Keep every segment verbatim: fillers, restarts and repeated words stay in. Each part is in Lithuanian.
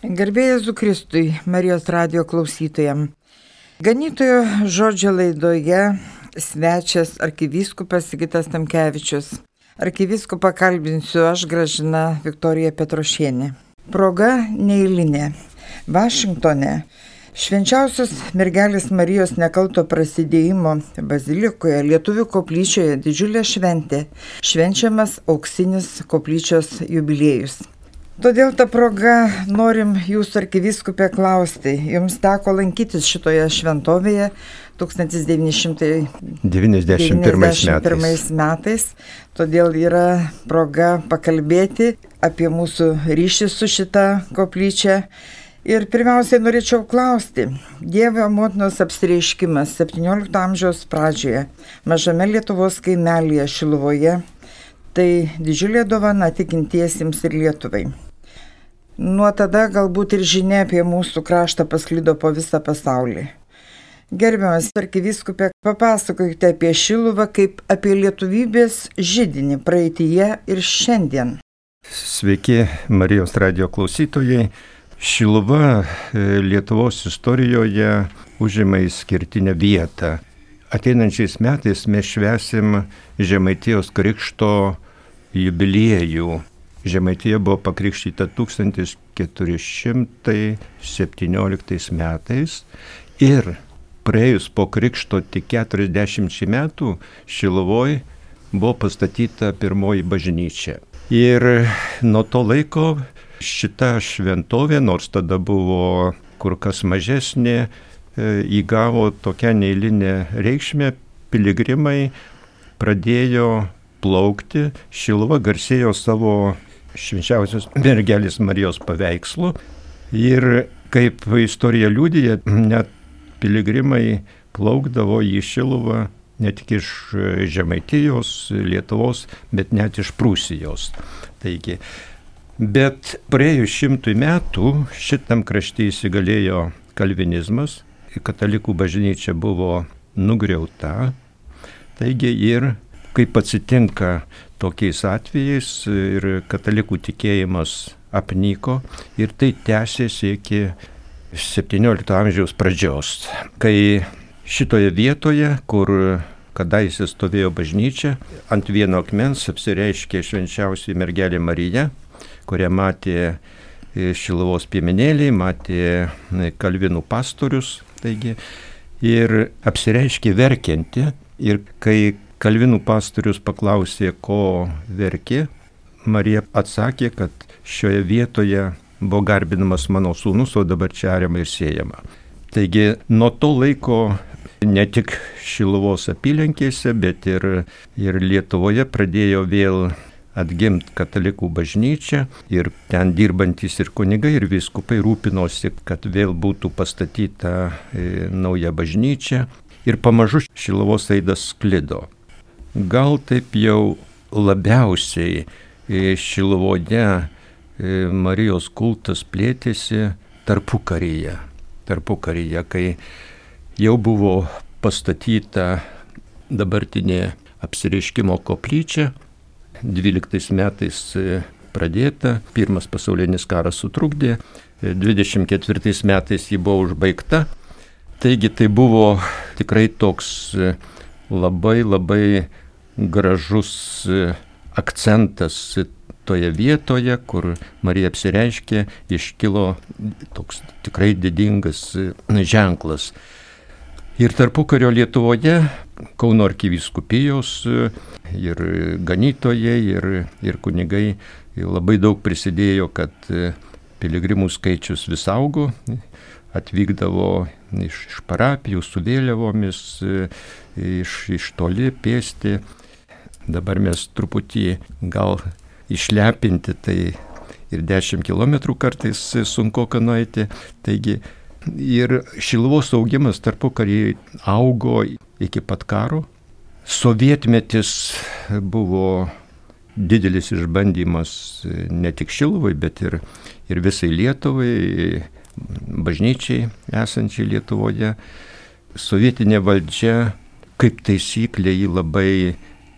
Garbė Jėzui Kristui, Marijos radijo klausytojams. Ganytojo žodžio laidoje svečias arkivyskupas Sigitas Tamkevičius. Arkivyskupą kalbinsiu aš, Gražina Viktorija Petrošienė. Proga neeilinė. Vašingtone Švenčiausios mergelės Marijos nekalto prasidėjimo bazilikoje Lietuvių koplyčioje didžiulė šventė, švenčiamas auksinis koplyčios jubiliejus. Todėl tą progą norim jūsų arkivyskupė klausti. Jums teko lankytis šitoje šventovėje tūkstantis devyni šimtai devyniasdešimt pirmais metais. Todėl yra proga pakalbėti apie mūsų ryšį su šita koplyčia. Ir pirmiausiai norėčiau klausti, Dievo motinos apsireiškimas septyniolikto amžiaus pradžioje, mažame Lietuvos kaimelyje Šiluvoje, tai didžiulė dovana tikintiesiems ir Lietuvai. Nuo tada galbūt ir žinia apie mūsų kraštą pasklido po visą pasaulį. Gerbiamas arkivyskupė, papasakokite apie Šiluvą kaip apie lietuvybės židinį praeityje ir šiandien. Sveiki, Marijos radijo klausytojai. Šiluva Lietuvos istorijoje užima išskirtinę vietą. Ateinančiais metais mes švęsim Žemaitijos krikšto jubiliejų. Žemaitija buvo pakrikštyta tūkstantis keturi šimtai septynioliktais metais ir praėjus po krikšto tik keturiasdešimčiai metų Šiluvoj buvo pastatyta pirmoji bažnyčia. Ir nuo to laiko šita šventovė, nors tada buvo kur kas mažesnė, įgavo tokią neeilinę reikšmę. Piligrimai pradėjo plaukti. Šiluva garsėjo savo švenčiausios mergelės Marijos paveikslu. Ir kaip istorija liudija, net piligrimai plaukdavo į Šiluvą ne tik iš Žemaitijos, Lietuvos, bet net iš Prūsijos. Taigi, bet praėjus šimtui metų šitam krašte įsigalėjo kalvinizmas, katalikų bažnyčia buvo nugriauta. Taigi ir kaip atsitinka tokiais atvejais, ir katalikų tikėjimas apnyko ir tai tęsėsi iki septyniolikto amžiaus pradžios, kai šitoje vietoje, kur kadaise stovėjo bažnyčia, ant vieno akmens apsireiškė švenčiausioji mergelė Marija, kurią matė Šiluvos piemenėliai, matė kalvinų pastorius, taigi, ir apsireiškė verkianti. Ir kai kalvinų pastorius paklausė, ko verkė, Marija atsakė, kad šioje vietoje buvo garbinamas mano sūnus, o dabar čia ariama ir siejama. Taigi nuo to laiko ne tik Šiluvos apylinkėse, bet ir, ir Lietuvoje pradėjo vėl atgimt katalikų bažnyčia ir ten dirbantys ir kunigai, ir vyskupai rūpinosi, kad vėl būtų pastatyta e, nauja bažnyčia ir pamažu Šiluvos aidas sklido. Gal taip jau labiausiai e, Šiluvoje e, Marijos kultas plėtėsi tarpukaryje, tarpukaryje, kai jau buvo pastatyta dabartinė apsireiškimo koplyčia. dvyliktais metais pradėta, pirmas pasaulinis karas sutrukdė, dvidešimt ketvirtais metais ji buvo užbaigta. Taigi tai buvo tikrai toks labai labai gražus akcentas toje vietoje, kur Marija apsireiškė, iškilo toks tikrai didingas ženklas. Ir tarpukario Lietuvoje Kauno arkivyskupijos ir ganytojai, ir, ir kunigai labai daug prisidėjo, kad piligrimų skaičius vis augo, atvykdavo iš, iš parapijų su vėliavomis, iš, iš toli pėsti. Dabar mes truputį gal išlepinti, tai ir dešimt kilometrų kartais sunku nueiti. Taigi, ir Šiluvos augimas tarpukarį augo iki pat karo. Sovietmetis buvo didelis išbandymas ne tik Šiluvai, bet ir, ir visai Lietuvai, bažnyčiai esančiai Lietuvoje. Sovietinė valdžia, kaip taisyklė, jį labai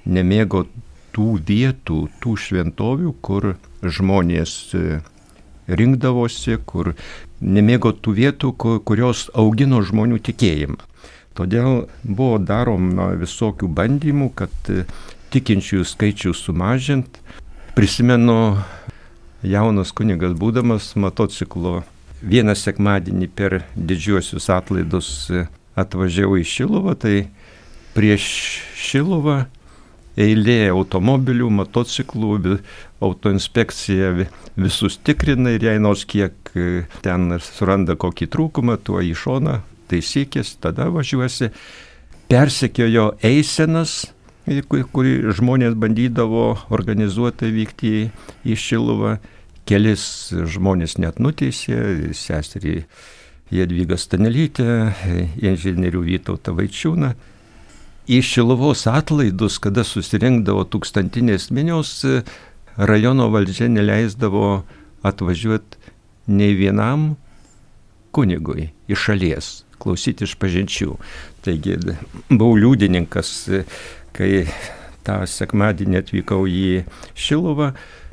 nemėgo tų vietų, tų šventovių, kur žmonės rinkdavosi, kur nemėgo tų vietų, kurios augino žmonių tikėjimą. Todėl buvo daroma visokių bandymų, kad tikinčiųjų skaičių sumažint. Prisimenu, jaunas kunigas būdamas motociklo, vieną sekmadienį per didžiuosius atlaidus atvažiavau į Šiluvą, tai prieš Šiluvą eilė automobilių, motociklų, autoinspekcija visus tikrina ir jei nors kiek ten suranda kokį trūkumą, tuo į šoną taisykės, tada važiuosi. Persekiojo eisenas, kurį žmonės bandydavo organizuotai vykti į Šiluvą. Kelis žmonės net nuteisė, seserį Jadvygą Stanelytę, inžinierių Vytautą Vaičiūną. Į Šiluvos atlaidus, kada susirinkdavo tūkstantinės minios, rajono valdžia neleisdavo atvažiuoti nei vienam kunigui iš šalies, klausyti išpažinčių. Taigi buvau liudininkas, kai tą sekmadienį atvykau į Šiluvą,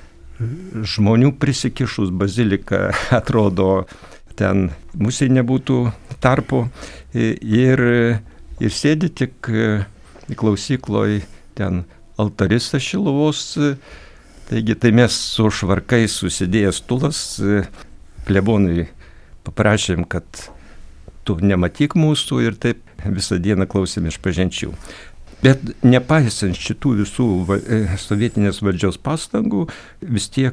žmonių prisikišus bazilika atrodo ten musiai nebūtų tarpo ir, ir sėdi tik klausykloj ten altaristas Šiluvos, taigi tai mes su švarkais susidėjęs tulas klebonui paprašėm, kad tu nematyk mūsų ir taip visą dieną klausėm išpažinčių. Bet nepaisant šitų visų sovietinės valdžios pastangų, vis tiek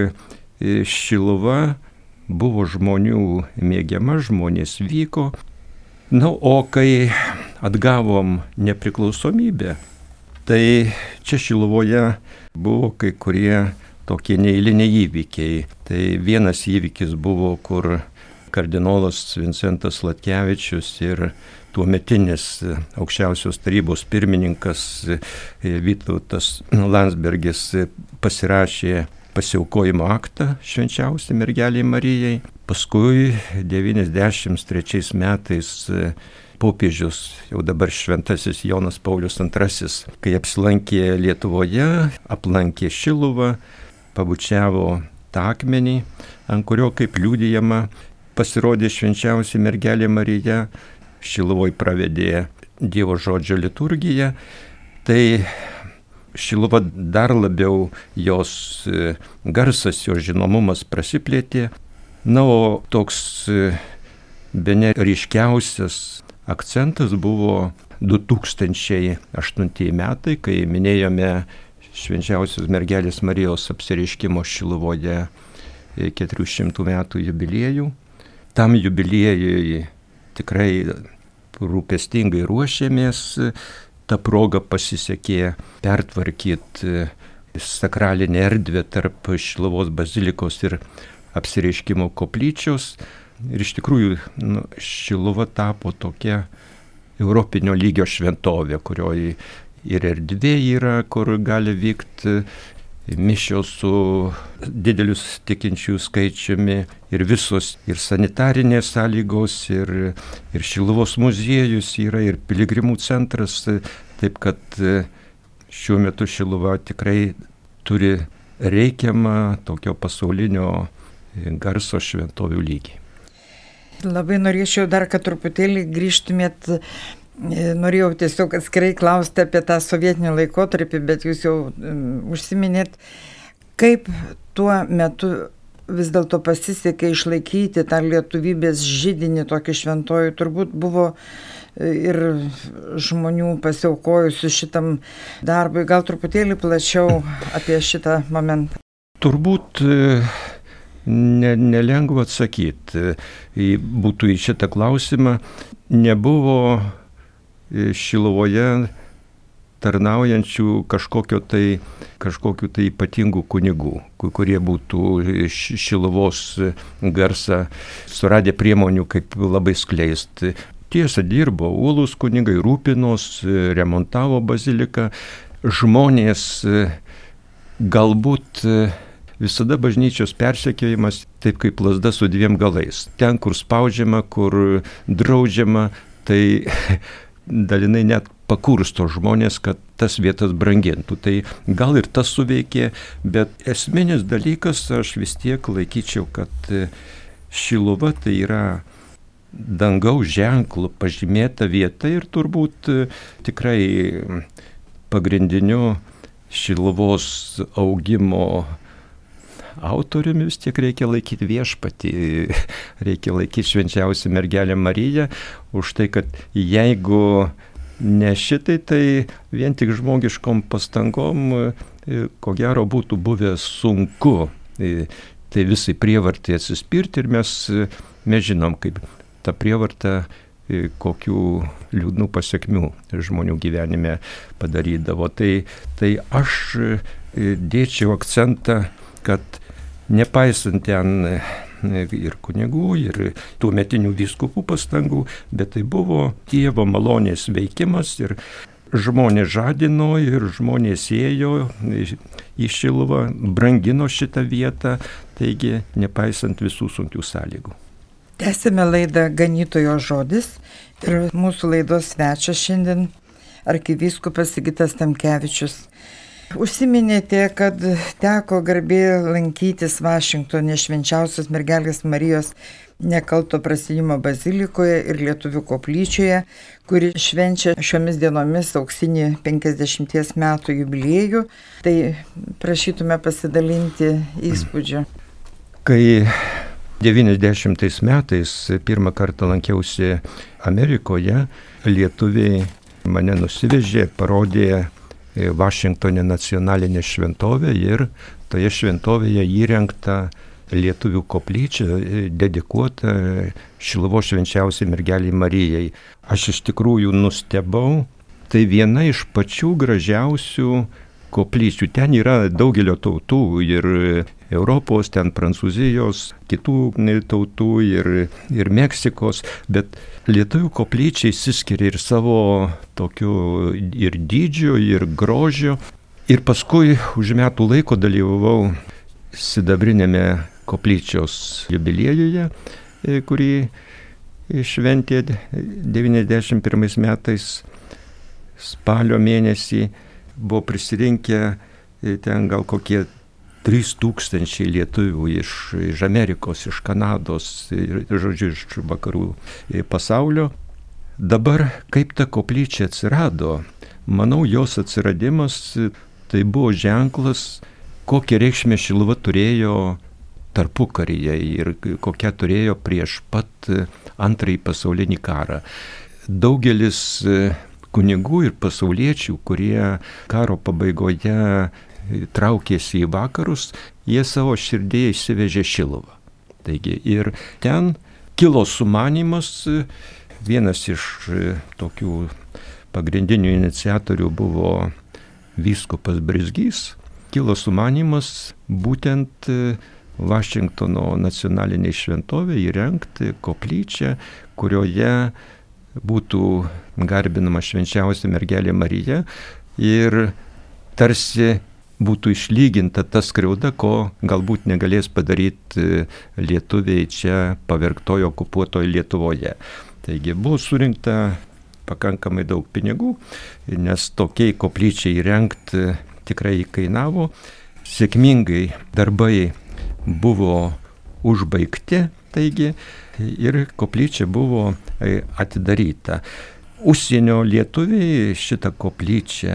Šiluva buvo žmonių mėgiama, žmonės vyko. Na, o kai atgavom nepriklausomybę, tai čia Šiluvoje buvo kai kurie tokie neeiliniai įvykiai. Tai vienas įvykis buvo, kur kardinolas Vincentas Sladkevičius ir tuometinis aukščiausios tarybos pirmininkas Vytautas Landsbergis pasirašė pasiaukojimo aktą švenčiausiai mergelei Marijai. Paskui devyniasdešimt trečiais metais popiežius, jau dabar šventasis Jonas Paulius antrasis, kai apsilankė Lietuvoje, aplankė Šiluvą, pabučiavo tą akmenį, ant kurio, kaip liudijama, pasirodė švenčiausiai mergelė Marija. Šiluvoj pravedė Dievo žodžio liturgiją, tai Šiluva dar labiau jos garsas, jos žinomumas prasiplėtė. Na, o toks bene ryškiausias akcentas buvo du tūkstančiai aštuntieji metai, kai minėjome švenčiausios mergelės Marijos apsireiškimo Šiluvoje keturių šimtų metų jubiliejų. Tam jubiliejui tikrai rūpestingai ruošėmės, ta proga pasisekė pertvarkyti sakralinę erdvę tarp Šiluvos bazilikos ir apsireiškimo koplyčios. Ir iš tikrųjų nu, Šiluva tapo tokia europinio lygio šventovė, kurioje ir erdvė yra, kur gali vykti mišios su didelius tikinčių skaičiumi ir visos ir sanitarinės sąlygos, ir, ir Šiluvos muziejus yra, ir piligrimų centras, taip kad šiuo metu Šiluva tikrai turi reikiamą tokio pasaulinio garso šventovių lygį. Labai norėčiau dar, kad truputėlį grįžtumėt. Norėjau tiesiog atskirai klausti apie tą sovietinį laikotarpį, bet jūs jau um, užsiminėt, kaip tuo metu vis dėlto pasisekė išlaikyti tą lietuvybės židinį tokį šventojų. Turbūt buvo ir žmonių pasiaukojusių šitam darbui. Gal truputėlį plačiau apie šitą momentą. Turbūt ne, nelengva atsakyti. Būtų į šitą klausimą. Nebuvo Šiluvoje tarnaujančių kažkokio tai, kažkokių tai ypatingų kunigų, kurie būtų Šiluvos garsą suradę priemonių kaip labai skleisti. Tiesa, dirbo uolūs kunigai, rūpinos, remontavo baziliką. Žmonės galbūt visada bažnyčios persekiojimas taip kaip lazda su dviem galais. Ten, kur spaudžiama, kur draudžiama, tai dalinai net pakursto žmonės, kad tas vietas brangintų. Tai gal ir tas suveikė, bet esminis dalykas aš vis tiek laikyčiau, kad Šiluva tai yra dangaus ženklų pažymėta vieta ir turbūt tikrai pagrindiniu Šiluvos augimo autoriumi vis tiek reikia laikyti viešpatį, reikia laikyti švenčiausią mergelę Mariją, už tai, kad jeigu ne šitai, tai vien tik žmogiškom pastangom, ko gero būtų buvę sunku tai visai prievartai atsispirti ir mes, mes žinom, kaip ta prievarta kokių liūdnų pasiekmių žmonių gyvenime padarydavo. Tai, tai aš dėčiau akcentą, kad nepaisant ten ir kunigų, ir tuometinių vyskupų pastangų, bet tai buvo Dievo malonės veikimas ir žmonės žadino ir žmonės ėjo į Šiluvą, brangino šitą vietą, taigi nepaisant visų sunkių sąlygų. Tęsime laidą Ganytojo žodis ir mūsų laidos svečias šiandien arkivyskupas Sigitas Tamkevičius. Užsiminėte, kad teko garbė lankytis Vašingtone Švenčiausios mergelės Marijos Nekalto Prasidėjimo bazilikoje ir Lietuvių koplyčioje, kuri švenčia šiomis dienomis auksinį penkiasdešimties metų jubiliejų. Tai prašytume pasidalinti įspūdžiu. Kai devyniasdešimtais metais pirmą kartą lankiausi Amerikoje, lietuviai mane nusivežė, parodė Vašingtone nacionalinė šventovė ir toje šventovėje įrengta lietuvių koplyčia, dedikuota Šiluvos švenčiausiai mergelei Marijai. Aš iš tikrųjų nustebau, tai viena iš pačių gražiausių koplyčių. Ten yra daugelio tautų ir Europos, ten Prancūzijos, kitų tautų ir, ir Meksikos, bet lietuvių koplyčia išsiskiria ir savo tokiu ir dydžiu, ir grožiu. Ir paskui už metų laiko dalyvavau sidabrinėme koplyčios jubiliejuje, kurį šventė devyniasdešimt pirmais metais spalio mėnesį. Buvo prisirinkę ten gal kokie trys tūkstančiai lietuvių iš, iš Amerikos, iš Kanados, ir, žodžiu, iš vakarų pasaulio. Dabar kaip ta koplyčia atsirado, manau, jos atsiradimas tai buvo ženklas, kokią reikšmę Šiluva turėjo tarpukaryje ir kokią turėjo prieš pat antrąjį pasaulinį karą. Daugelis kunigų ir pasauliečių, kurie karo pabaigoje traukėsi į vakarus, jie savo širdėje įsivežė Šiluvą. Taigi ir ten kilo sumanymas, vienas iš tokių pagrindinių iniciatorių buvo vyskupas Brizgys, kilo sumanymas būtent Vašingtono nacionalinėje šventovėje įrengti koplyčią, kurioje būtų garbinama švenčiausia mergelė Marija ir tarsi būtų išlyginta ta skriauda, ko galbūt negalės padaryti lietuviai čia pavergtojo okupuotoje Lietuvoje. Taigi buvo surinkta pakankamai daug pinigų, nes tokiai koplyčiai įrengti tikrai kainavo. Sėkmingai darbai buvo užbaigti, taigi ir koplyčia buvo atidaryta. Užsienio lietuviai šitą koplyčią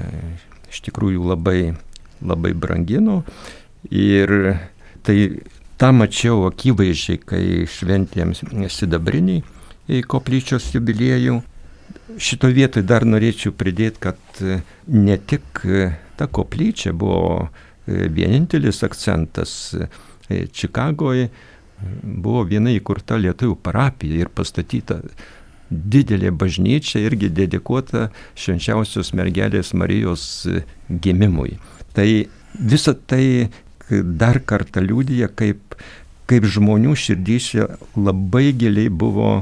iš tikrųjų labai, labai brangino ir tai tą mačiau akivaizdžiai, kai šventėm sidabrinį koplyčios jubiliejų. Šito vietoj dar norėčiau pridėti, kad ne tik ta koplyčia buvo vienintelis akcentas. Čikagoje buvo viena įkurta lietuvių parapija ir pastatyta didelė bažnyčia, irgi dedikuota švenčiausios mergelės Marijos gimimui. Tai visa tai dar kartą liudija, kaip, kaip žmonių širdyse labai giliai buvo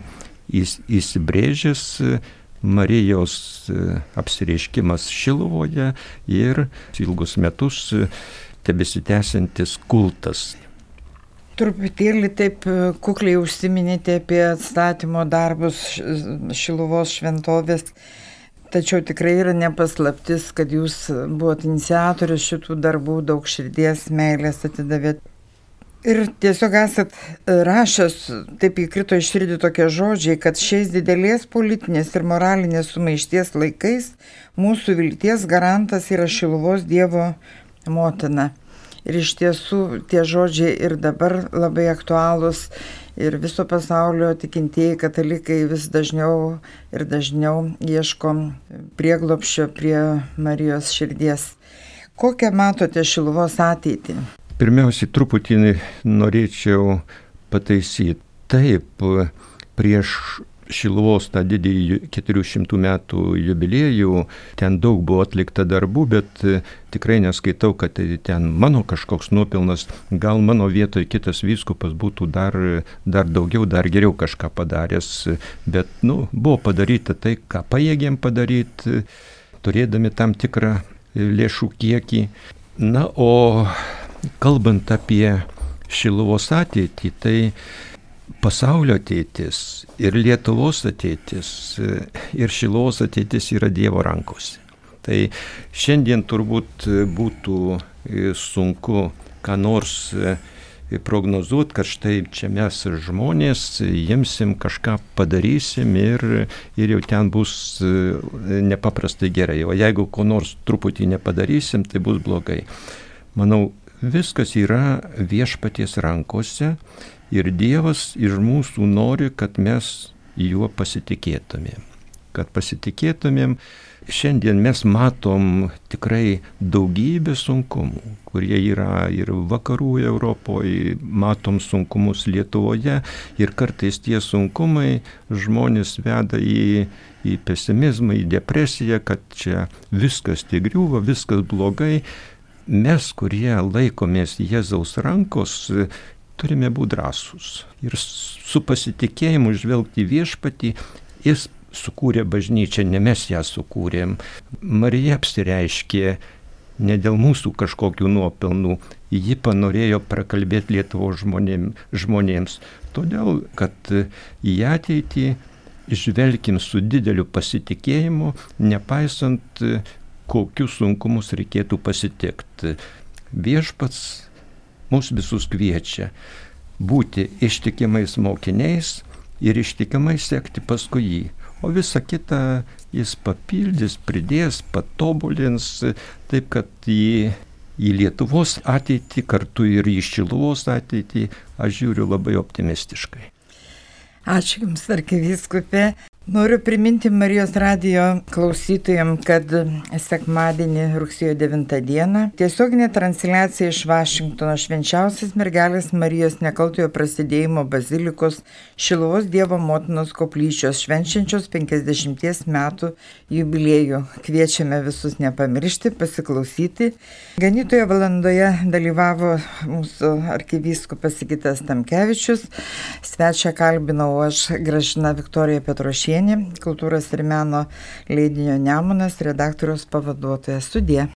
įsibrėžęs Marijos apsireiškimas Šiluvoje ir ilgus metus tebesitęsiantis kultas. Truputėlį taip kukliai užsiminėte apie atstatymo darbus Šiluvos šventovės. Tačiau tikrai yra nepaslaptis, kad jūs buvote iniciatorius šitų darbų, daug širdies, meilės atidavėt. Ir tiesiog esat rašęs, taip įkrito iš širdį tokie žodžiai, kad šiais didelės politinės ir moralinės sumaišties laikais mūsų vilties garantas yra Šiluvos Dievo motina. Ir iš tiesų tie žodžiai ir dabar labai aktualūs ir viso pasaulio tikintieji katalikai vis dažniau ir dažniau ieško prieglobsčio prie Marijos širdies. Kokią matote Šiluvos ateitį? Pirmiausiai, truputį norėčiau pataisyti. Taip, prieš Šiluvos tą didįjį keturių šimtų metų jubiliejų ten daug buvo atlikta darbų, bet tikrai neskaitau, kad ten mano kažkoks nuopelnas, gal mano vietoje kitas vyskupas būtų dar, dar daugiau, dar geriau kažką padaręs, bet nu, buvo padaryta tai, ką pajėgėm padaryti, turėdami tam tikrą lėšų kiekį. Na, o kalbant apie Šiluvos ateitį, tai pasaulio ateitis ir Lietuvos ateitis ir Šiluvos ateitis yra Dievo rankose. Tai šiandien turbūt būtų sunku ką nors prognozuoti, kad štai čia mes žmonės imsim kažką padarysim ir, ir jau ten bus nepaprastai gerai. O jeigu ko nors truputį nepadarysim, tai bus blogai. Manau, viskas yra Viešpaties rankose ir Dievas iš mūsų nori, kad mes juo pasitikėtumėm. Kad pasitikėtumėm, šiandien mes matom tikrai daugybę sunkumų, kurie yra ir vakarų Europoje, matom sunkumus Lietuvoje ir kartais tie sunkumai žmonės veda į, į pesimizmą, į depresiją, kad čia viskas tai griūva, viskas blogai. Mes, kurie laikomės Jėzaus rankos, turime būti drąsūs ir su pasitikėjimu žvelgti Viešpatį. Jis sukūrė bažnyčią, ne mes ją sukūrėm. Marija apsireiškė ne dėl mūsų kažkokių nuopelnų, ji panorėjo prakalbėti Lietuvos žmonėm, žmonėms, todėl, kad į ateitį žvelkim su dideliu pasitikėjimu, nepaisant kokius sunkumus reikėtų pasitikti. Viešpats mus visus kviečia būti ištikimais mokiniais ir ištikimai sekti paskui jį. O visą kitą jis papildys, pridės, patobulins, taip kad į, į Lietuvos ateitį, kartu ir į Šiluvos ateitį aš žiūriu labai optimistiškai. Ačiū Jums, arkivyskupė. Noriu priminti Marijos radijo klausytojams, kad sekmadienį rugsėjo devintą dieną tiesioginė transliacija iš Vašingtono Švenčiausios mergelės Marijos Nekaltojo Prasidėjimo bazilikos Šiluvos Dievo motinos koplyčios švenčiančios penkiasdešimties metų jubiliejų. Kviečiame visus nepamiršti, pasiklausyti. Ganytojo valandoje dalyvavo mūsų arkivyskupas Sigitas Tamkevičius. Svečią kalbinau aš, Gražina Viktorija Petrošienė, kultūros ir meno leidinio Nemunas redaktoriaus pavaduotoja. Sudie.